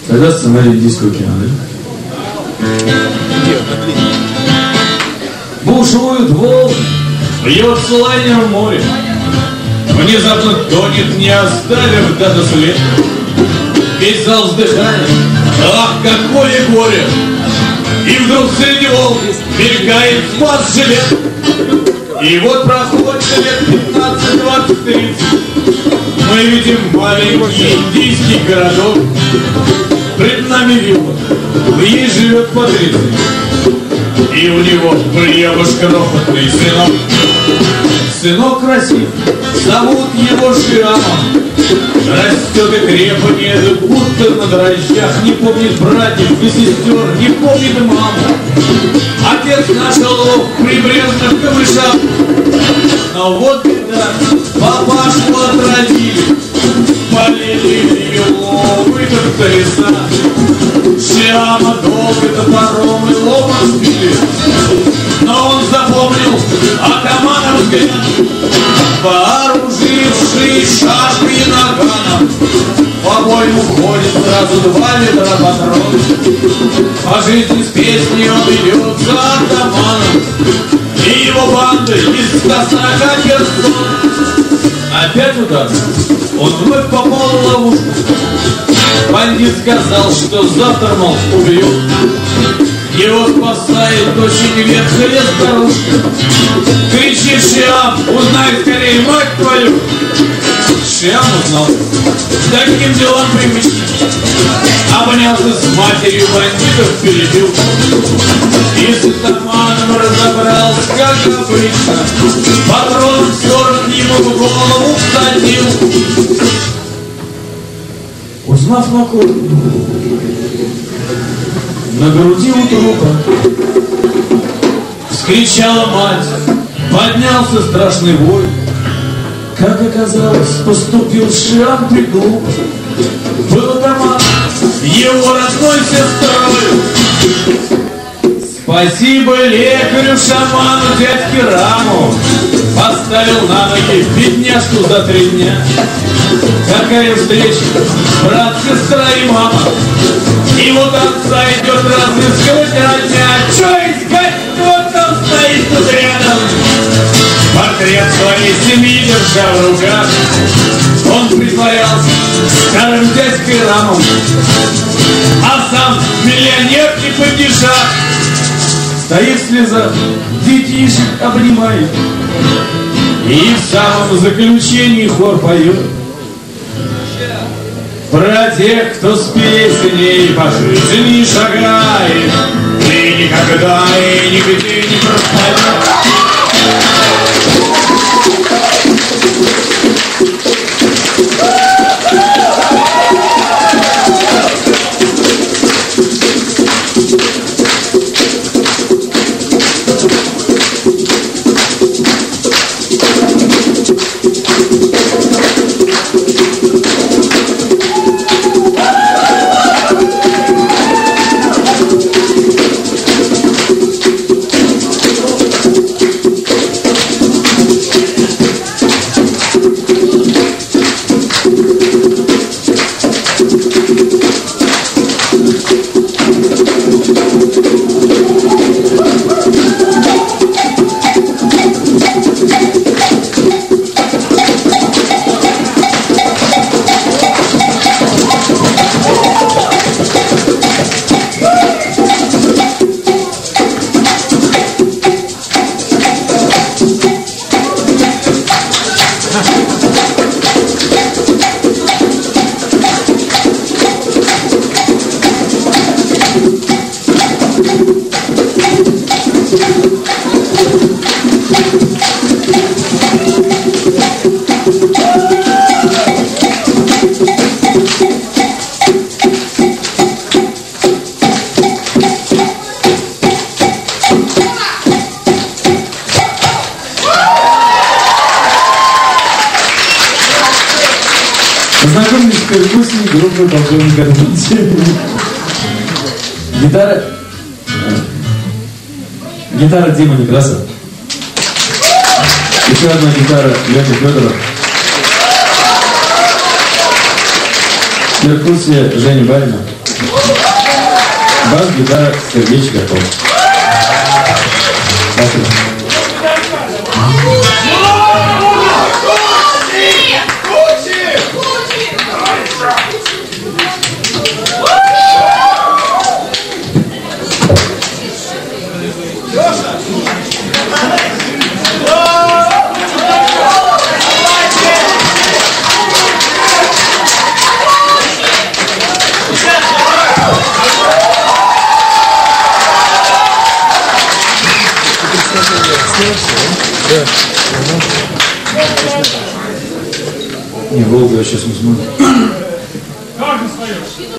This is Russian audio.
Тогда сценарий индийского кино, да? Бушуют волны, бьется лайнер в море. Внезапно тонет, не оставив даже след. Весь зал вздыхает, ах, какое горе! И вдруг среди волн мелькает спас-жилет. И вот проходит лет 15, 20, 30. Мы видим маленький индийский городок. Пред нами вилла, в ней живет Патриций. И у него хлебушка крохотный сынок. Сынок красив, зовут его Шиамом. Растет и крепнет, будто на дрожжах. Не помнит братьев и сестер, не помнит маму. Отец нашел его в прибрежных камышах. Но вот беда, папашу отравили. Полили его, вытоптали сад. Шиама долго топором и ломом сбили. Но он запомнил атаманов взгляд, вооруживший шашкой и наганом. В обойму входит сразу 2 ведра патронов. По жизни с песней он идет за атаманом. И его банда из 140 персон. Опять удар. Он вновь попал в ловушку. Бандит сказал, что завтра, мол, убьет. Его спасает очень ветхая старушка. Кричит Шиам, узнай скорее мать твою. Шиам узнал. Таким делам привычно. Обнялся с матерью, бандитов перебил. И с атаманом разобрался, как обычно. Патрон в сторону ему в голову всадил. Узнав накол, на груди у трупа вскричала мать, поднялся страшный вой. Как оказалось, поступил Шиам приглупо. Был атаман его родной сестрой. Спасибо лекарю-шаману дядьке Раму, поставил на ноги бедняжку за 3 дня. Какая встреча, брат, сестра и мама. И вот отца идет разыскивать родня. Чё искать, вот там стоит тут рядом. Портрет своей семьи держа в руках. Он притворялся старым дядькой Рамом, а сам миллионер и падишах. Стоит в слезах, детишек обнимает. И в самом заключении хор поет про тех, кто с песней по жизни шагает. Ты никогда и нигде не пропадешь. Познакомились с перкуссией группы полковника Арбензеева. Гитара Дима Некрасов. Еще одна гитара Лёша Федоров. Перкуссия Женя Барина. Бас, гитара, Сергей Чигатов. Спасибо. Не, Волгу я сейчас не смогу.